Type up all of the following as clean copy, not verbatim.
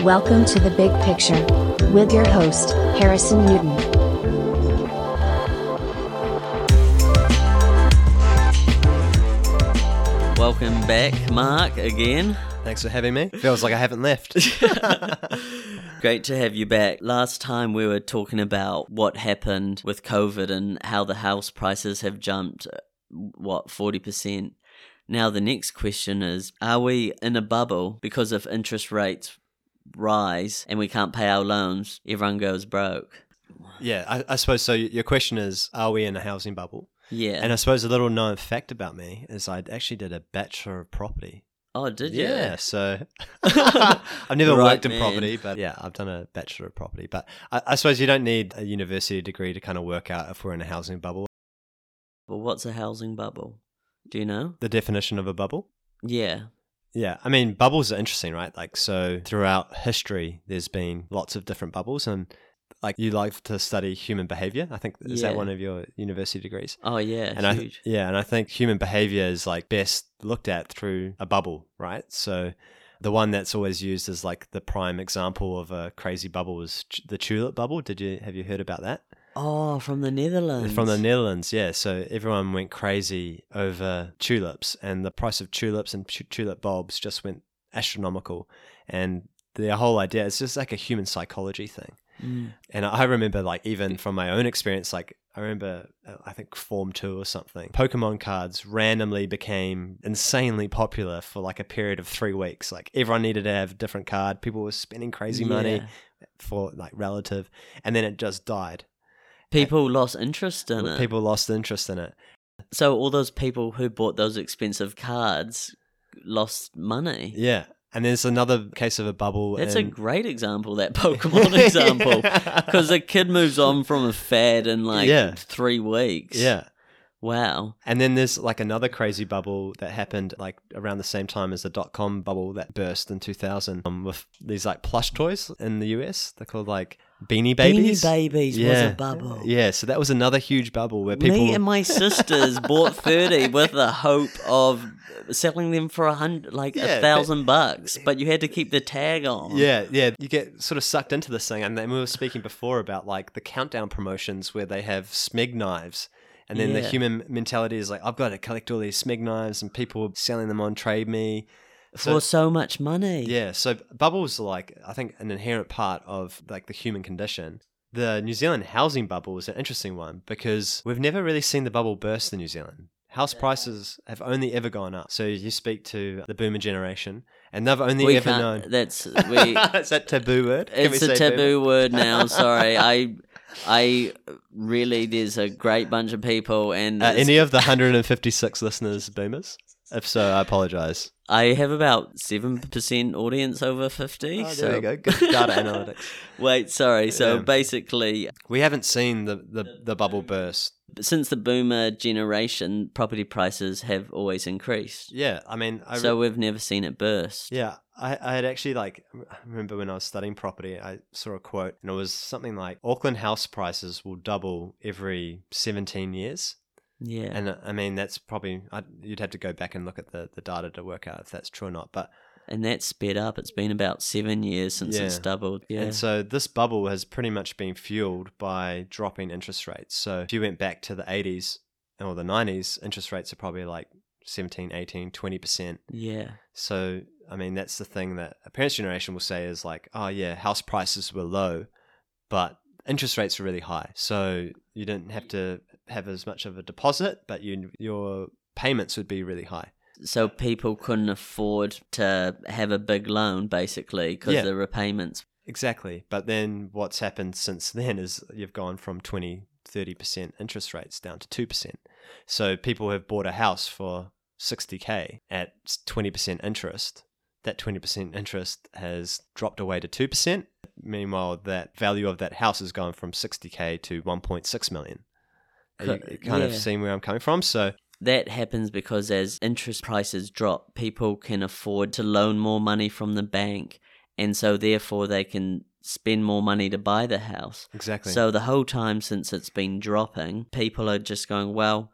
Welcome to The Big Picture with your host, Harrison Newton. Welcome back, Mark, again. Thanks for having me. Feels like I haven't left. Great to have you back. Last time we were talking about what happened with COVID and how the house prices have jumped, 40%? Now the next question is, are we in a bubble because if interest rates rise and we can't pay our loans, everyone goes broke? Yeah, I suppose so. Your question is, are we in a housing bubble? Yeah. And I suppose a little known fact about me is I actually did a Bachelor of Property. Oh, did you? Yeah, so I've never worked in man. property, but yeah, I've done a Bachelor of Property. But I suppose you don't need a university degree to kind of work out if we're in a housing bubble. Well, what's a housing bubble? Do you know? The definition of a bubble? Yeah. Yeah, I mean, bubbles are interesting, right? Like, so throughout history, there's been lots of different bubbles, and like you like to study human behavior. I think is that one of your university degrees? Oh yeah, and huge. And I think human behavior is like best looked at through a bubble, right? So the one that's always used as like the prime example of a crazy bubble is the tulip bubble. Have you heard about that? Oh, from the Netherlands. From the Netherlands, yeah. So everyone went crazy over tulips, and the price of tulips and tulip bulbs just went astronomical. And the whole idea is just like a human psychology thing. Mm. And I remember, like, even from my own experience, like, I remember, I think Form 2 or something, Pokemon cards randomly became insanely popular for like a period of 3 weeks. Like, everyone needed to have a different card. People were spending crazy money for like relative, and then it just died. People lost interest in it. People lost interest in it. So all those people who bought those expensive cards lost money. Yeah. And there's another case of a bubble. That's a great example, that Pokemon example. Because a kid moves on from a fad in like 3 weeks. Yeah. Wow. And then there's like another crazy bubble that happened like around the same time as the dot-com bubble that burst in 2000 with these like plush toys in the US. They're called like Beanie Babies. Beanie Babies was a bubble. Yeah, so that was another huge bubble where people... Me and my sisters bought 30 with the hope of selling them for $1,000, but you had to keep the tag on. Yeah, you get sort of sucked into this thing. And then we were speaking before about like the countdown promotions where they have Smeg knives. And then the human mentality is like, I've got to collect all these Smeg knives, and people selling them on Trade Me. For so much money. Yeah, so bubbles are like, I think, an inherent part of like the human condition. The New Zealand housing bubble is an interesting one because we've never really seen the bubble burst in New Zealand. House prices have only ever gone up. So you speak to the boomer generation, and they've only ever known... Is that taboo word? It's a taboo word now, sorry. I really, there's a great bunch of people, and any of the 156 listeners boomers? If so, I apologize. I have about 7% audience over 50. Oh, there we go. Good data analytics. Wait, sorry. So basically, we haven't seen the bubble burst. Since the boomer generation, property prices have always increased. Yeah, I mean... So we've never seen it burst. Yeah, I had actually, like, I remember when I was studying property, I saw a quote, and it was something like, Auckland house prices will double every 17 years. Yeah. And I mean, that's probably... you'd have to go back and look at the data to work out if that's true or not, but... And that's sped up. It's been about 7 years since it's doubled. Yeah. And so this bubble has pretty much been fueled by dropping interest rates. So if you went back to the 80s or the 90s, interest rates are probably like 17, 18, 20%. Yeah. So, I mean, that's the thing that a parent's generation will say is like, oh yeah, house prices were low, but interest rates were really high. So you didn't have to have as much of a deposit, but your payments would be really high. So people couldn't afford to have a big loan, basically, because the repayments. Exactly. But then what's happened since then is you've gone from 20, 30% interest rates down to 2%. So people have bought a house for $60K at 20% interest. That 20% interest has dropped away to 2%. Meanwhile, that value of that house has gone from $60K to $1.6 million. You kind of seeing where I'm coming from? So... That happens because as interest prices drop, people can afford to loan more money from the bank, and so therefore they can spend more money to buy the house. Exactly. So the whole time since it's been dropping, people are just going, well,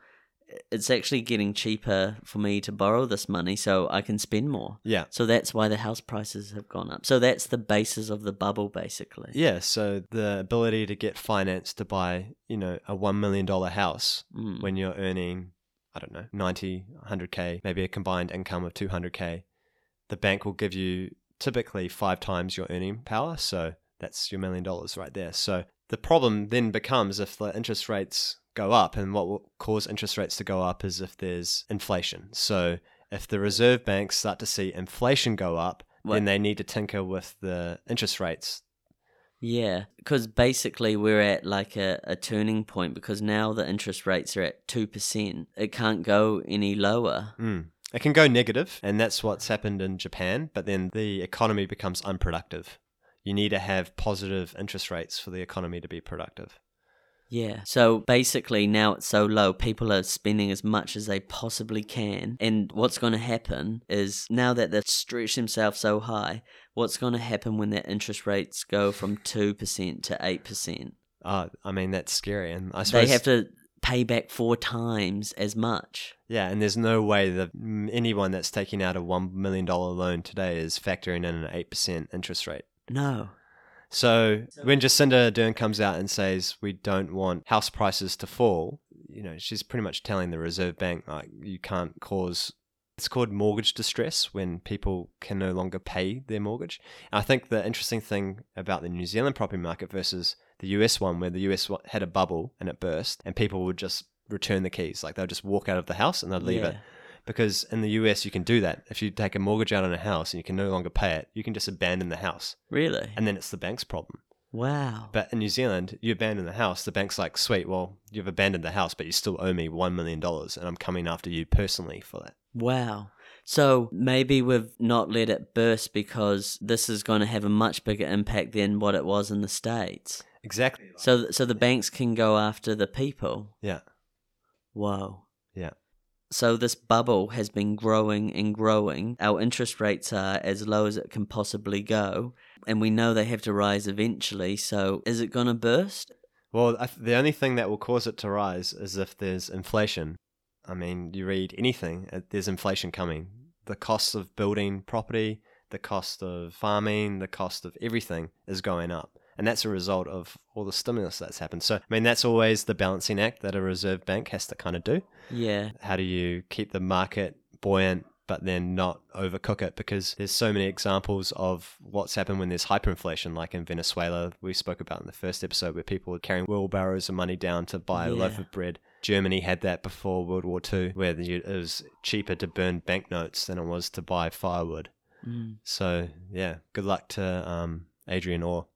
it's actually getting cheaper for me to borrow this money so I can spend more. Yeah. So that's why the house prices have gone up. So that's the basis of the bubble, basically. Yeah, so the ability to get finance to buy, a $1 million house when you're earning, I don't know, 90, 100K, maybe a combined income of 200K, the bank will give you typically 5 times your earning power. So that's your $1 million right there. So the problem then becomes if the interest rates go up, and what will cause interest rates to go up is if there's inflation. So if the reserve banks start to see inflation go up, then they need to tinker with the interest rates. Yeah, because basically we're at like a turning point, because now the interest rates are at 2%. It can't go any lower. It can go negative, and that's what's happened in Japan, but then the economy becomes unproductive. You need to have positive interest rates for the economy to be productive. Yeah. So basically now it's so low, people are spending as much as they possibly can. And what's going to happen is now that they've stretched themselves so high, what's going to happen when their interest rates go from 2% to 8%? I mean, that's scary. And I suppose they have to pay back 4 times as much. Yeah, and there's no way that anyone that's taking out a $1 million loan today is factoring in an 8% interest rate. No. So when Jacinda Ardern comes out and says we don't want house prices to fall, she's pretty much telling the Reserve Bank, like, you can't cause... It's called mortgage distress when people can no longer pay their mortgage. And I think the interesting thing about the New Zealand property market versus the US one, where the US had a bubble and it burst and people would just return the keys. Like they'll just walk out of the house and they'll leave it. Because in the US, you can do that. If you take a mortgage out on a house and you can no longer pay it, you can just abandon the house. Really? And then it's the bank's problem. Wow. But in New Zealand, you abandon the house, the bank's like, sweet, well, you've abandoned the house, but you still owe me $1 million and I'm coming after you personally for that. Wow. So maybe we've not let it burst because this is going to have a much bigger impact than what it was in the States. Exactly. So the banks can go after the people. Yeah. Whoa. Yeah. So this bubble has been growing and growing. Our interest rates are as low as it can possibly go. And we know they have to rise eventually. So is it going to burst? Well, the only thing that will cause it to rise is if there's inflation. I mean, you read anything, there's inflation coming. The cost of building property, the cost of farming, the cost of everything is going up. And that's a result of all the stimulus that's happened. So, I mean, that's always the balancing act that a reserve bank has to kind of do. Yeah. How do you keep the market buoyant, but then not overcook it? Because there's so many examples of what's happened when there's hyperinflation, like in Venezuela, we spoke about in the first episode, where people were carrying wheelbarrows of money down to buy a loaf of bread. Germany had that before World War II, where it was cheaper to burn banknotes than it was to buy firewood. So, yeah, good luck to Adrian Orr.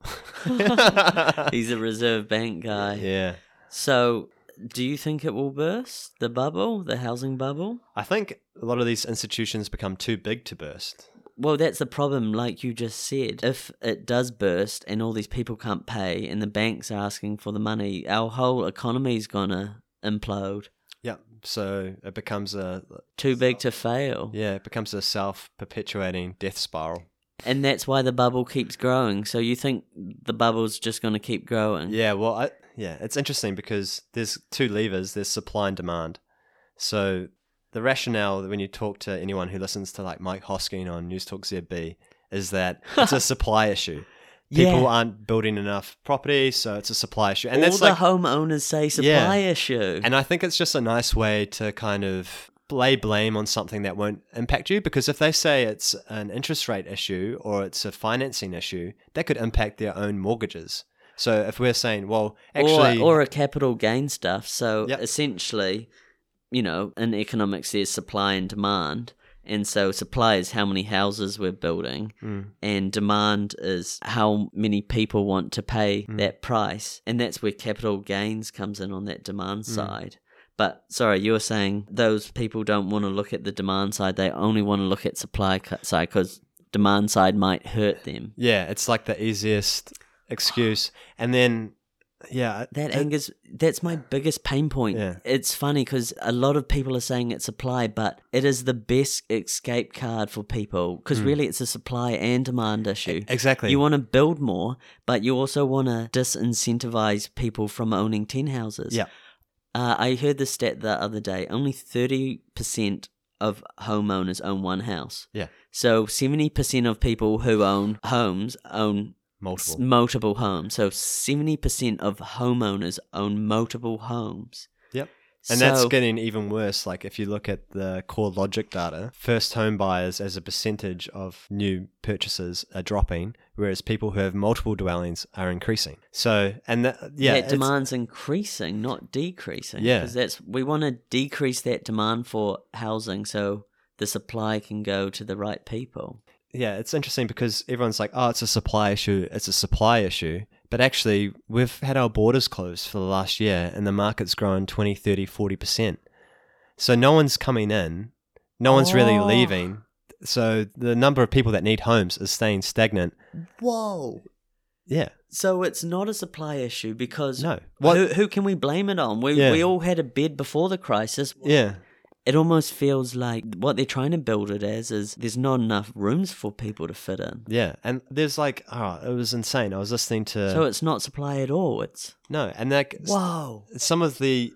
He's a Reserve Bank guy. Yeah. So, do you think it will burst? The bubble? The housing bubble? I think a lot of these institutions become too big to burst. Well, that's the problem, like you just said. If it does burst and all these people can't pay and the banks are asking for the money, our whole economy's gonna implode. Yeah. So it becomes too big to fail. Yeah, it becomes a self-perpetuating death spiral. And that's why the bubble keeps growing. So you think the bubble's just going to keep growing? Yeah, well, it's interesting because there's 2 levers. There's supply and demand. So the rationale when you talk to anyone who listens to like Mike Hosking on News Talk ZB is that it's a supply issue. People aren't building enough property, so it's a supply issue. And all that's the like, homeowners say supply issue. And I think it's just a nice way to kind of lay blame on something that won't impact you, because if they say it's an interest rate issue or it's a financing issue, that could impact their own mortgages. So if we're saying, well, actually... Or a capital gain stuff. So essentially, in economics there's supply and demand. And so supply is how many houses we're building, and demand is how many people want to pay that price. And that's where capital gains comes in on that demand side. But, sorry, you were saying those people don't want to look at the demand side. They only want to look at supply side because demand side might hurt them. Yeah, it's like the easiest excuse. And then... Yeah, that's my biggest pain point. Yeah. It's funny because a lot of people are saying it's supply, but it is the best escape card for people because really it's a supply and demand issue. Exactly. You want to build more, but you also want to disincentivize people from owning 10 houses. Yeah. I heard the stat the other day. Only 30% of homeowners own one house. Yeah. So 70% of people who own homes own multiple homes. So 70% of homeowners own multiple homes. Yep. And that's getting even worse. Like if you look at the CoreLogic data, first home buyers as a percentage of new purchases are dropping, whereas people who have multiple dwellings are increasing. So, and that demand's increasing, not decreasing. Yeah. Because we want to decrease that demand for housing so the supply can go to the right people. Yeah, it's interesting because everyone's like, oh, it's a supply issue. It's a supply issue. But actually, we've had our borders closed for the last year and the market's grown 20, 30, 40%. So no one's coming in. No one's really leaving. So the number of people that need homes is staying stagnant. Whoa. Yeah. So it's not a supply issue because no. Who can we blame it on? We all had a bed before the crisis. Yeah. It almost feels like what they're trying to build it as is there's not enough rooms for people to fit in. Yeah, and there's like, it was insane. I was listening to... So it's not supply at all, it's... No, and like... Whoa! Some of the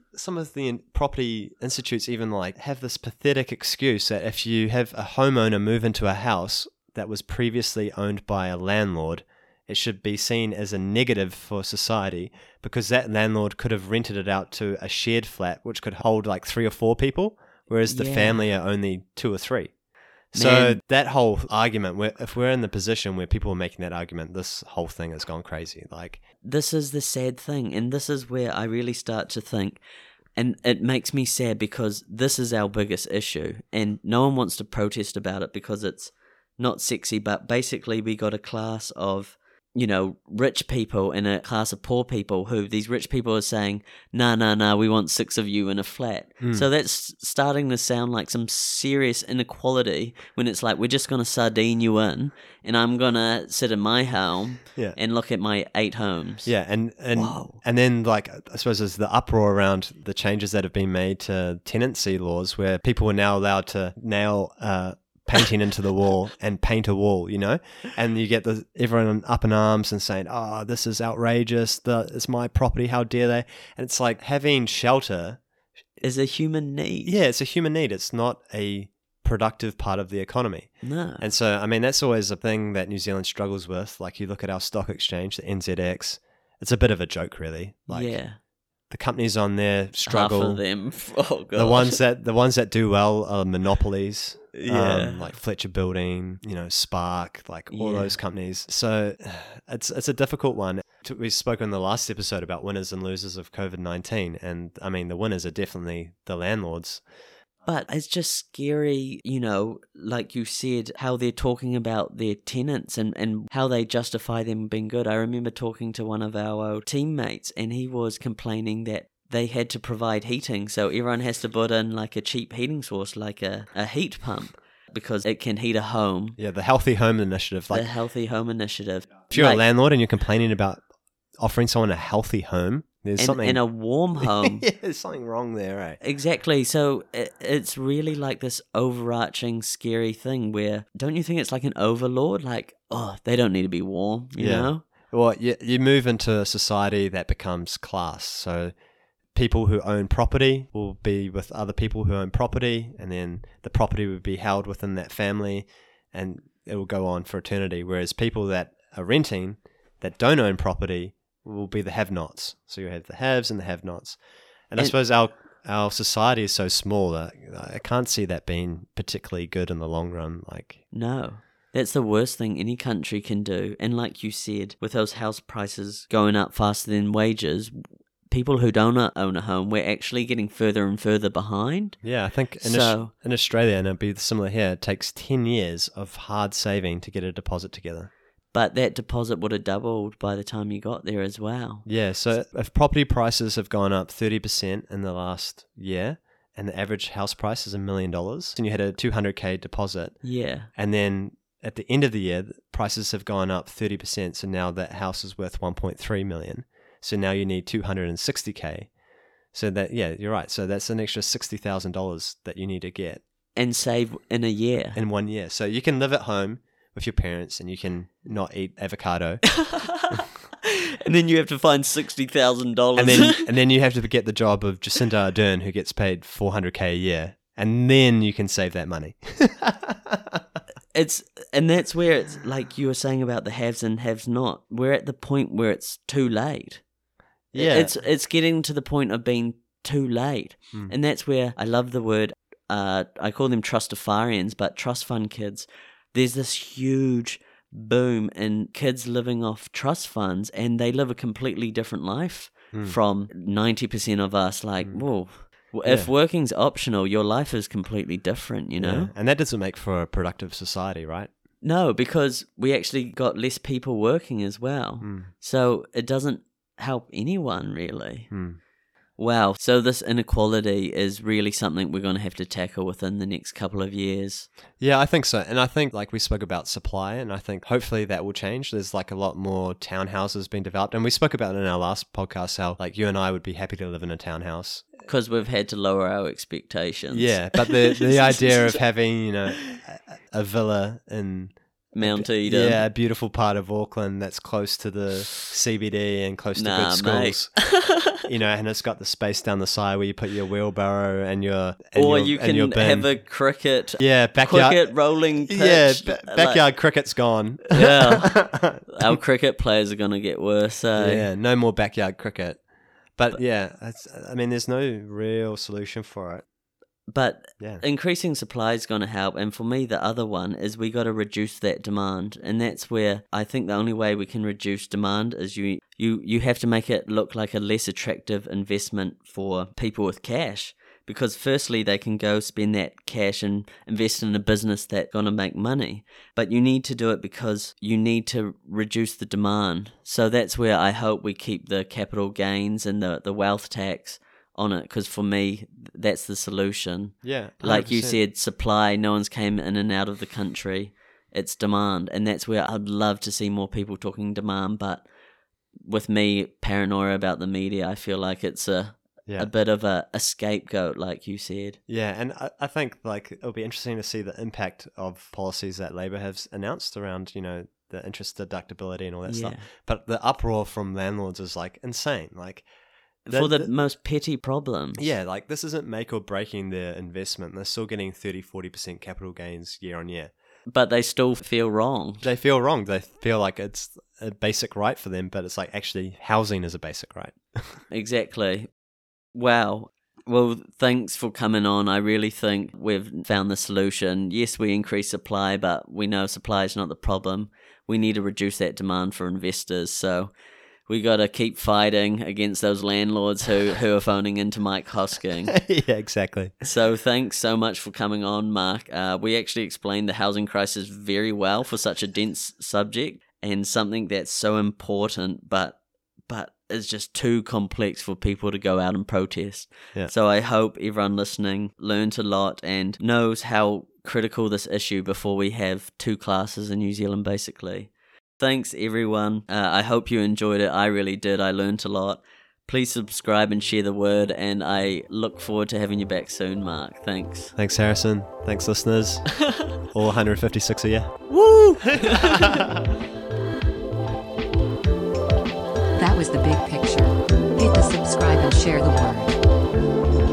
property institutes even like have this pathetic excuse that if you have a homeowner move into a house that was previously owned by a landlord, it should be seen as a negative for society because that landlord could have rented it out to a shared flat which could hold like 3 or 4 people. Whereas the family are only 2 or 3. So that whole argument, if we're in the position where people are making that argument, this whole thing has gone crazy. Like, this is the sad thing, and this is where I really start to think, and it makes me sad because this is our biggest issue, and no one wants to protest about it because it's not sexy, but basically we got a class of, rich people and a class of poor people who these rich people are saying, nah, we want 6 of you in a flat. So that's starting to sound like some serious inequality when it's like, we're just going to sardine you in and I'm going to sit in my home and look at my 8 homes. Yeah, and then like, I suppose there's the uproar around the changes that have been made to tenancy laws where people are now allowed to nail painting into the wall and paint a wall, and you get everyone up in arms and saying, oh, this is outrageous, it's my property, how dare they? And it's like having shelter is a human need. Yeah, it's a human need. It's not a productive part of the economy. No. And so, I mean, that's always a thing that New Zealand struggles with. Like you look at our stock exchange, the NZX, it's a bit of a joke, really. Like, the companies on there struggle. Half of them. Oh god. The ones that do well are monopolies. Like Fletcher Building, Spark, like all those companies. So it's a difficult one. We spoke in the last episode about winners and losers of COVID-19, and I mean the winners are definitely the landlords. But it's just scary, like you said, how they're talking about their tenants and how they justify them being good. I remember talking to one of our teammates and he was complaining that they had to provide heating. So everyone has to put in like a cheap heating source, like a heat pump, because it can heat a home. Yeah, the Healthy Home Initiative. The Healthy Home Initiative. If you're a landlord and you're complaining about offering someone a healthy home, there's something... in a warm home. Yeah, there's something wrong there, right? Exactly. So it's really like this overarching scary thing where, don't you think it's like an overlord? Like, oh, they don't need to be warm, you know? Well, you move into a society that becomes class. So people who own property will be with other people who own property, and then the property would be held within that family, and it will go on for eternity. Whereas people that are renting, that don't own property, will be the have-nots. So you have the haves and the have-nots. And I suppose our society is so small that I can't see that being particularly good in the long run. No. That's the worst thing any country can do. And like you said, with those house prices going up faster than wages, people who don't own a home, we're actually getting further and further behind. Yeah, I think in Australia, and it'll be similar here, it takes 10 years of hard saving to get a deposit together. But that deposit would have doubled by the time you got there as well. Yeah, so if property prices have gone up 30% in the last year, and the average house price is $1 million, and you had a $200K deposit. Yeah. And then at the end of the year, prices have gone up 30%, so now that house is worth $1.3 million. So now you need $260K. So that, you're right. So that's an extra $60,000 that you need to get. And save in a year. In 1 year. So you can live at home with your parents and you can not eat avocado. And then you have to find $60,000. And then you have to get the job of Jacinda Ardern, who gets paid $400K a year, and then you can save that money. And that's where it's like you were saying about the haves and haves not. We're at the point where it's too late. Yeah, it's getting to the point of being too late, and that's where I love the word. I call them trustafarians, but trust fund kids. There's this huge boom in kids living off trust funds, and they live a completely different life from 90% of us. Like, whoa. If working's optional, your life is completely different, you know? Yeah. And that doesn't make for a productive society, right? No, because we actually got less people working as well. So it doesn't help anyone, really. Wow. So this inequality is really something we're going to have to tackle within the next couple of years. Yeah, I think so. And I think, like, we spoke about supply, and I think hopefully that will change. There's like a lot more townhouses being developed. And we spoke about in our last podcast how, like, you and I would be happy to live in a townhouse. Because we've had to lower our expectations. Yeah, but the idea of having, you know, a villa in Mount Eden. Yeah, a beautiful part of Auckland that's close to the CBD and close to good schools. You know, and it's got the space down the side where you put your wheelbarrow and your you can your bin. have a cricket. Yeah, backyard cricket rolling pitch. Yeah, backyard cricket's gone. Yeah, our cricket players are going to get worse. Yeah, no more backyard cricket. But yeah, I mean, there's no real solution for it. But increasing supply is going to help. And for me, the other one is we got to reduce that demand. And that's where I think the only way we can reduce demand is you have to make it look like a less attractive investment for people with cash. Because firstly, they can go spend that cash and invest in a business that's going to make money. But you need to do it because you need to reduce the demand. So that's where I hope we keep the capital gains and the wealth tax on it, because for me, that's the solution. Yeah, 100%. Like you said, supply, no one's came in and out of the country. It's demand. And that's where I'd love to see more people talking demand. But with me, paranoia about the media, I feel like it's a bit of a scapegoat, like you said. Yeah, and I think like it'll be interesting to see the impact of policies that Labour has announced around, you know, the interest deductibility and all that stuff. But the uproar from landlords is like insane. Like for the most petty problems. Yeah, like this isn't make or breaking their investment. They're still getting 30-40% capital gains year on year. But they still feel wrong. They feel wrong. They feel like it's a basic right for them, but it's like actually housing is a basic right. Exactly. Wow. Well, thanks for coming on. I really think we've found the solution. Yes, we increase supply, but we know supply is not the problem. We need to reduce that demand for investors. So we got to keep fighting against those landlords who are phoning into Mike Hosking. Yeah, exactly. So thanks so much for coming on, Mark. We actually explained the housing crisis very well for such a dense subject and something that's so important, but it's just too complex for people to go out and protest. Yeah. So I hope everyone listening learned a lot and knows how critical this issue before we have two classes in New Zealand, basically. Thanks, everyone. I hope you enjoyed it. I really did. I learned a lot. Please subscribe and share the word, and I look forward to having you back soon, Mark. Thanks. Thanks, Harrison. Thanks, listeners. All 156 of you. Woo! That was The Big Picture. Hit the subscribe and share the word.